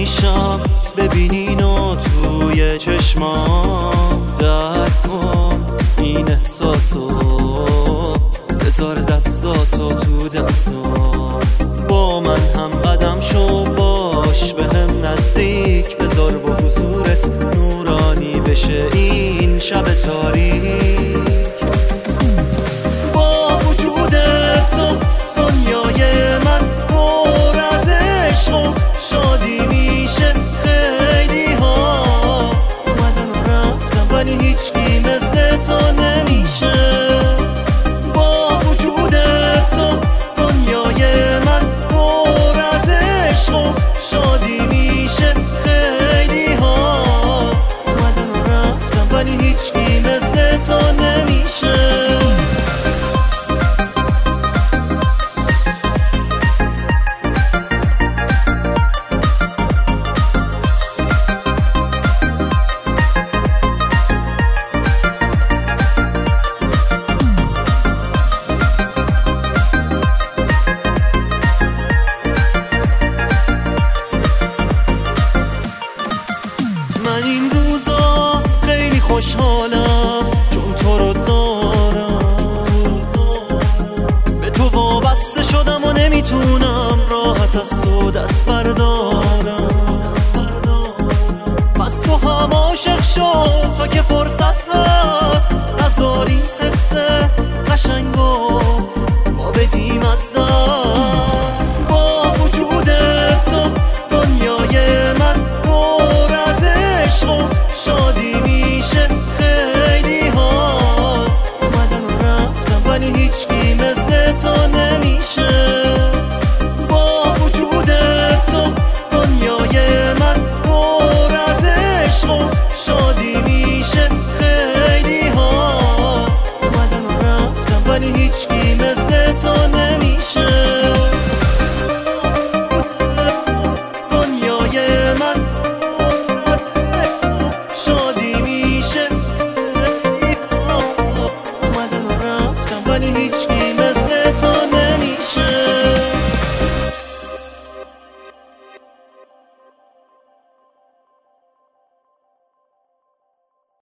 میشم ببینین و توی چشمام درک کن این احساسو، بذار دستاتو تو دستام، با من هم قدم شو، باش به هم نزدیک، بذار با حضورت نورانی بشه این شب تاریک. با وجود تو دنیای من پر از عشق و شادی میشه، خیلی ها اومدن و رفتن ولی هیچکی مثل تو نمیشه. با وجود تو دنیای من پر از عشق و شادی میشه، خیلی ها اومدن و رفتن ولی هیچکی مثل تو نمیشه. من این روزا خیلی خوشحالم چون تو رو دارم، به تو وابسته شدم و نمیتونم راحت از تو دست بردارم. پس تو هم عاشق شو تا که